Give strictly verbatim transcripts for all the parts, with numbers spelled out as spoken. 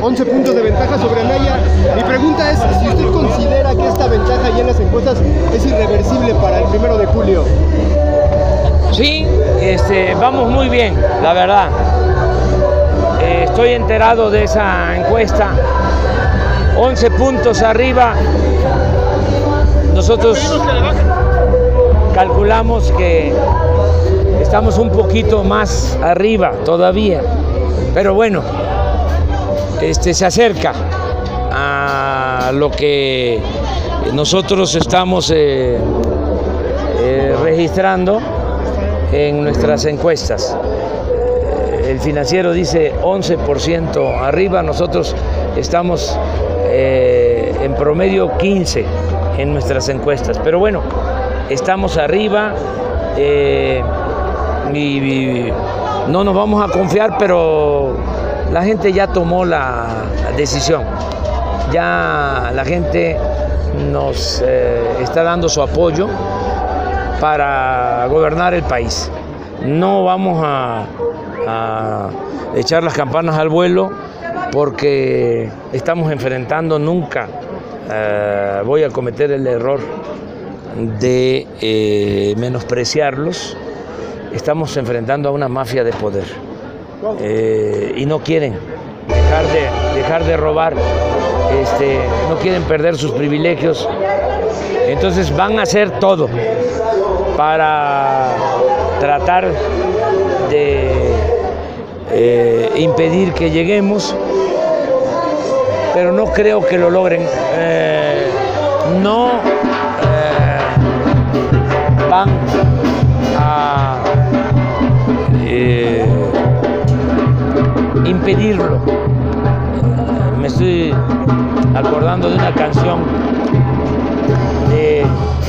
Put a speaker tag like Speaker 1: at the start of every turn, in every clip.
Speaker 1: once puntos de ventaja sobre Anaya. Mi pregunta es si usted considera que esta ventaja ya en las encuestas es irreversible para el primero de julio.
Speaker 2: Sí, este, vamos muy bien, la verdad. Eh, estoy enterado de esa encuesta. once puntos arriba. Nosotros calculamos que estamos un poquito más arriba todavía. Pero bueno, este, se acerca a lo que nosotros estamos eh, eh, registrando en nuestras encuestas. El Financiero dice once por ciento arriba, nosotros estamos eh, en promedio quince en nuestras encuestas. Pero bueno, estamos arriba eh, y, y no nos vamos a confiar, pero la gente ya tomó la decisión. Ya la gente nos eh, está dando su apoyo para gobernar el país. No vamos a, a echar las campanas al vuelo porque estamos enfrentando, nunca eh, voy a cometer el error de eh, menospreciarlos. Estamos enfrentando a una mafia de poder eh, y no quieren dejar de, dejar de robar, este, no quieren perder sus privilegios, entonces van a hacer todo para tratar de eh, impedir que lleguemos, pero no creo que lo logren. Eh, no eh, van a eh, impedirlo. Me estoy acordando de una canción de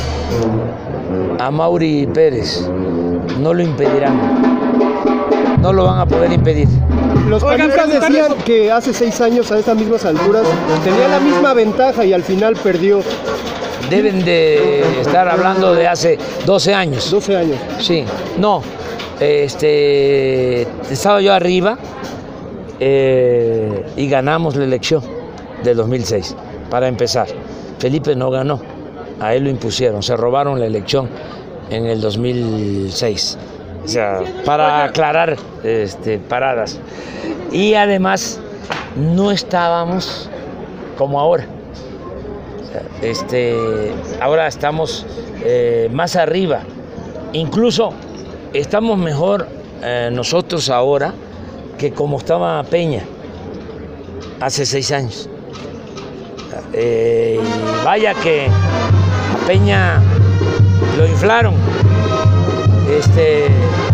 Speaker 2: Amaury Pérez. No lo impedirán, no lo van a poder impedir.
Speaker 1: Los panistas decían que hace seis años a estas mismas alturas tenía la misma ventaja y al final perdió.
Speaker 2: Deben de estar hablando de hace doce años.
Speaker 1: doce años.
Speaker 2: Sí, no, este, estaba yo arriba eh, y ganamos la elección de dos mil seis, para empezar. Felipe no ganó, a él lo impusieron, se robaron la elección en el dos mil seis. O sea, para aclarar este, paradas. Y además no estábamos como ahora. O sea, este, ahora estamos eh, más arriba. Incluso estamos mejor eh, nosotros ahora que como estaba Peña hace seis años. Eh, y vaya que a Peña lo inflaron. Este,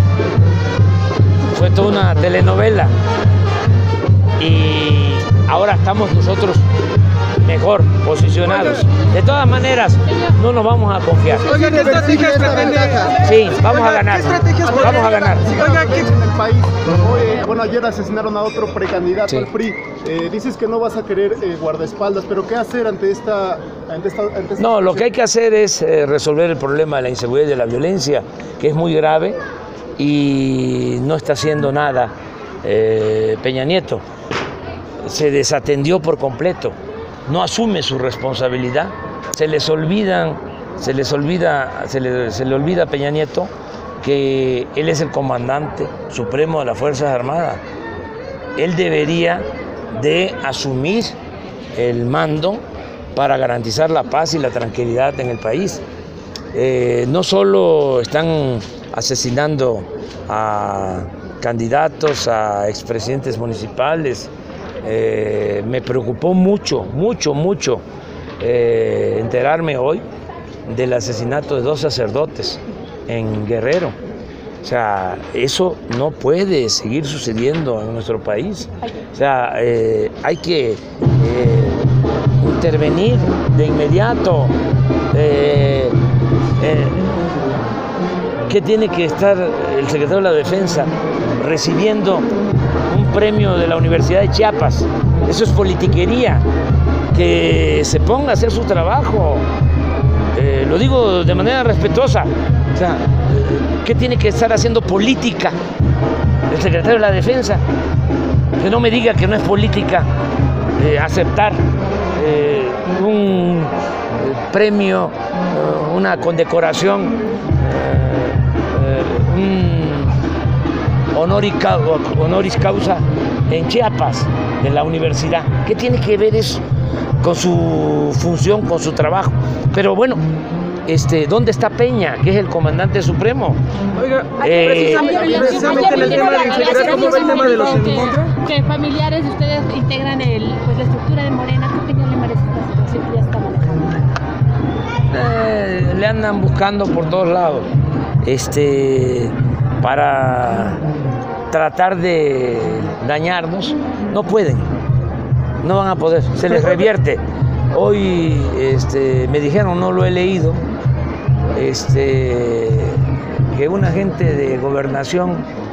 Speaker 2: fue toda una telenovela y ahora estamos nosotros mejor posicionados. De todas maneras, no nos vamos a confiar.
Speaker 1: Oiga, ¿qué estrategias pretende?
Speaker 2: Sí, vamos a ganar. Vamos a ganar.
Speaker 1: Oiga, ¿qué en el país? Oye, bueno, ayer asesinaron a otro precandidato sí. al P R I. Eh, dices que no vas a querer eh, guardaespaldas, pero ¿qué hacer ante esta, ante esta, ante esta
Speaker 2: No, lo que hay que hacer es eh, resolver el problema de la inseguridad y de la violencia, que es muy grave y no está haciendo nada eh, Peña Nieto. Se desatendió por completo, no asume su responsabilidad, se les olvidan, se les olvida, se le, se le olvida a Peña Nieto que él es el comandante supremo de las Fuerzas Armadas. Él debería de asumir el mando para garantizar la paz y la tranquilidad en el país. Eh, no solo están asesinando a candidatos, a expresidentes municipales, eh, me preocupó mucho, mucho, mucho eh, enterarme hoy del asesinato de dos sacerdotes en Guerrero. O sea, eso no puede seguir sucediendo en nuestro país. O sea, eh, hay que eh, intervenir de inmediato. Eh, eh, ¿Qué tiene que estar el secretario de la Defensa recibiendo un premio de la Universidad de Chiapas? Eso es politiquería. Que se ponga a hacer su trabajo. Eh, lo digo de manera respetuosa. O sea, ¿qué tiene que estar haciendo política el secretario de la Defensa? Que no me diga que no es política eh, aceptar eh, un eh, premio, eh, una condecoración, eh, eh, un honoris causa, honoris causa en Chiapas, de la universidad. ¿Qué tiene que ver eso con su función, con su trabajo? Pero bueno, este, ¿dónde está Peña, que es el comandante supremo?
Speaker 3: Oiga,
Speaker 2: Eh,
Speaker 3: precisamente, precisamente en el tema de inseguridad, ¿cómo ve el tema de los encuentros?
Speaker 4: Que familiares de ustedes integran el, pues, la estructura de Morena. ¿Qué opinión le merece esta situación que ya está manejando?
Speaker 2: Eh, le andan buscando por todos lados, este, para tratar de dañarnos. No pueden, no van a poder, se les revierte. Hoy este, me dijeron, no lo he leído, este, que un agente de gobernación,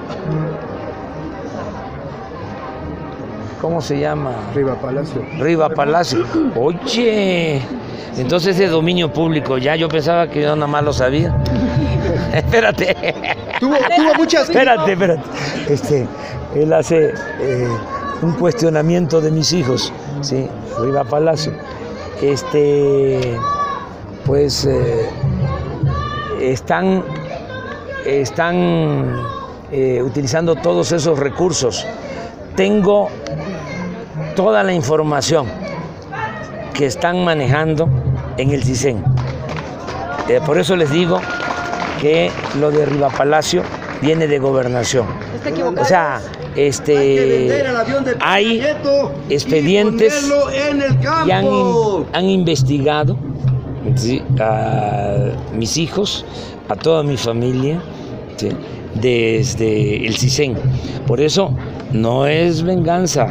Speaker 2: ¿cómo se llama?
Speaker 1: Riva Palacio.
Speaker 2: Riva Palacio. Oye, entonces es dominio público. Ya yo pensaba que yo nada más lo sabía. Espérate.
Speaker 1: Tuvo, tuvo muchas...
Speaker 2: Espérate, espérate. Este, él hace eh, un cuestionamiento de mis hijos, ¿sí? Riva Palacio. Este, pues eh, están, están eh, utilizando todos esos recursos. Tengo toda la información que están manejando en el CISEN. Eh, por eso les digo que lo de Riva Palacio viene de gobernación. O sea, este, hay expedientes y han, han investigado, ¿sí?, a mis hijos, a toda mi familia, ¿sí?, desde el CISEN. Por eso no es venganza,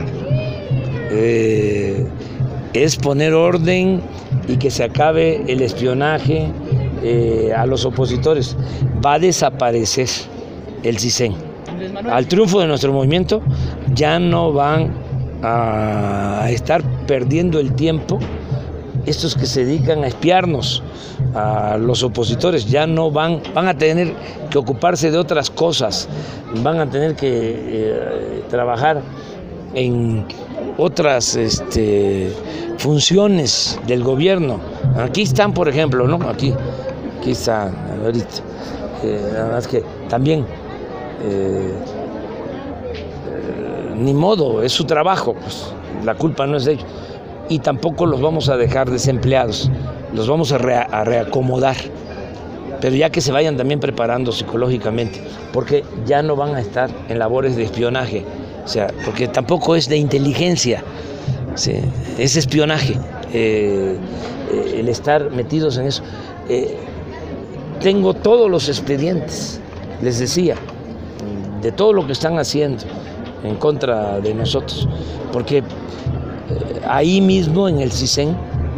Speaker 2: eh, es poner orden y que se acabe el espionaje eh, a los opositores. Va a desaparecer el CISEN. Al triunfo de nuestro movimiento ya no van a estar perdiendo el tiempo estos que se dedican a espiarnos, a los opositores. Ya no van, van a tener que ocuparse de otras cosas, van a tener que eh, trabajar en otras este, funciones del gobierno. Aquí están, por ejemplo, ¿no? Aquí, aquí están ahorita. Eh, nada más que también eh, eh, ni modo, es su trabajo, pues la culpa no es de ellos. Y tampoco los vamos a dejar desempleados, los vamos a, rea, a reacomodar, pero ya que se vayan también preparando psicológicamente, porque ya no van a estar en labores de espionaje, o sea, porque tampoco es de inteligencia, ¿sí?, es espionaje, eh, eh, el estar metidos en eso. Eh, tengo todos los expedientes, les decía, de todo lo que están haciendo en contra de nosotros, porque ahí mismo en el CISEN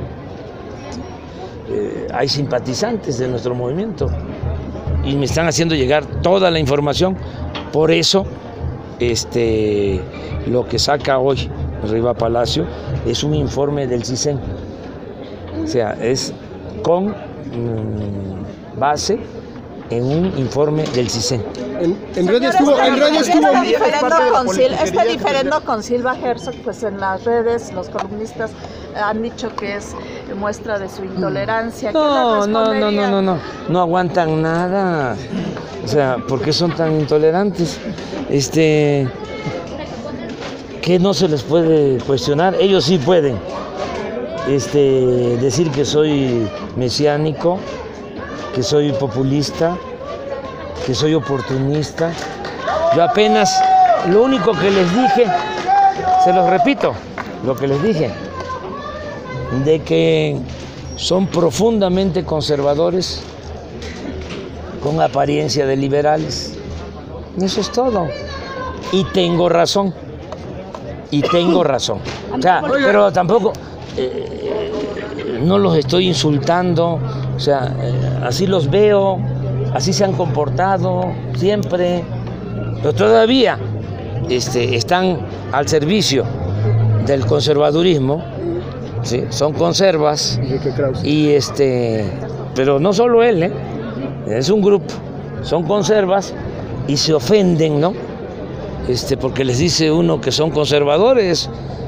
Speaker 2: eh, hay simpatizantes de nuestro movimiento y me están haciendo llegar toda la información. Por eso este, lo que saca hoy Riva Palacio es un informe del CISEN, o sea, es con mmm, base en un informe del CISEN.
Speaker 1: En, en radio estuvo, en radio estuvo.
Speaker 5: Este diferendo con, Sil, este diferendo con Silva Herzog, pues en las redes los columnistas han dicho que es muestra de su intolerancia.
Speaker 2: No, no, no, no, no, no, no aguantan nada. O sea, ¿por qué son tan intolerantes? Este, que no se les puede cuestionar, ellos sí pueden. Este, decir que soy mesiánico, que soy populista, que soy oportunista. Yo apenas, lo único que les dije, se los repito, lo que les dije, de que son profundamente conservadores con apariencia de liberales. Eso es todo. Y tengo razón. Y tengo razón. O sea, pero tampoco eh, no los estoy insultando. O sea, eh, así los veo, así se han comportado siempre. Pero todavía este, están al servicio del conservadurismo. ¿Sí? Son conservas. Y este, pero no solo él, ¿eh? Es un grupo. Son conservas y se ofenden, ¿no? Este, porque les dice uno que son conservadores,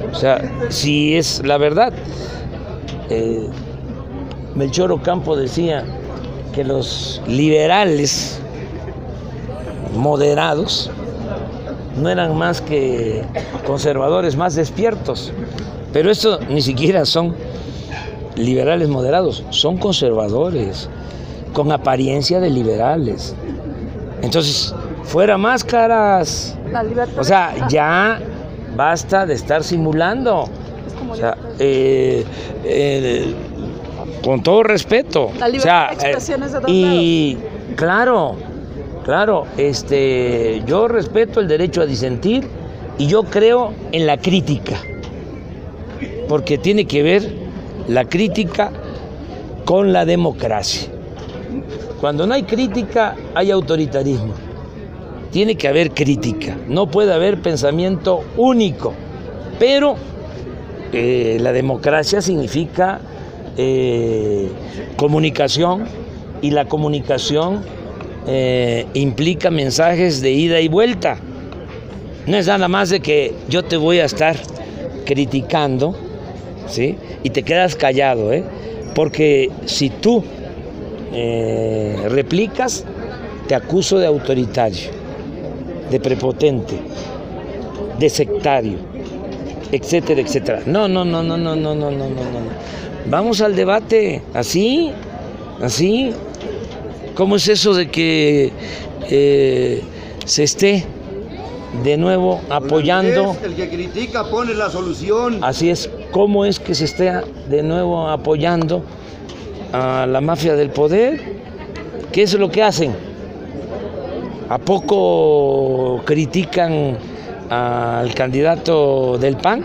Speaker 2: O sea, si es la verdad. Eh, Melchor Ocampo decía que los liberales moderados no eran más que conservadores más despiertos, pero esto ni siquiera son liberales moderados, son conservadores con apariencia de liberales. Entonces, fuera máscaras, o sea, ya basta de estar simulando, o sea, eh, eh, con todo respeto,
Speaker 5: la libertad de expresión es de dos
Speaker 2: y
Speaker 5: lados.
Speaker 2: claro, claro, este, yo respeto el derecho a disentir y yo creo en la crítica, porque tiene que ver la crítica con la democracia. Cuando no hay crítica, hay autoritarismo. Tiene que haber crítica, no puede haber pensamiento único, pero eh, la democracia significa eh, comunicación, y la comunicación eh, implica mensajes de ida y vuelta. No es nada más de que yo te voy a estar criticando, ¿sí? Y te quedas callado, ¿eh? Porque si tú eh, replicas, te acuso de autoritario, de prepotente, de sectario, etcétera, etcétera. No, no, no, no, no, no, no, no, no, no. Vamos al debate, así, así. ¿Cómo es eso de que eh, se esté de nuevo apoyando?
Speaker 6: El que critica pone la solución.
Speaker 2: Así es. ¿Cómo es que se esté de nuevo apoyando a la mafia del poder? ¿Qué es lo que hacen? ¿A poco critican al candidato del P A N?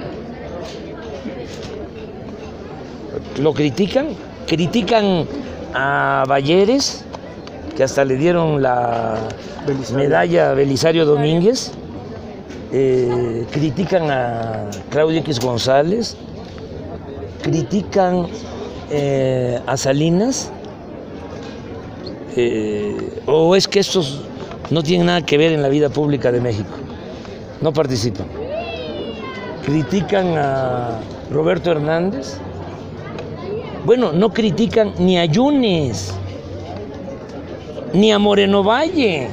Speaker 2: ¿Lo critican? ¿Critican a Balleres, que hasta le dieron la medalla a Belisario Domínguez? Eh, ¿Critican a Claudio X González? ¿Critican eh, a Salinas? Eh, ¿O es que estos no tienen nada que ver en la vida pública de México? No participan. ¿Critican a Roberto Hernández? Bueno, no critican ni a Yunes, ni a Moreno Valle.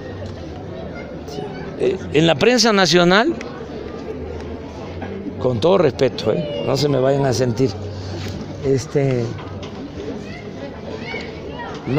Speaker 2: Eh, en la prensa nacional, con todo respeto, eh, no se me vayan a sentir, este...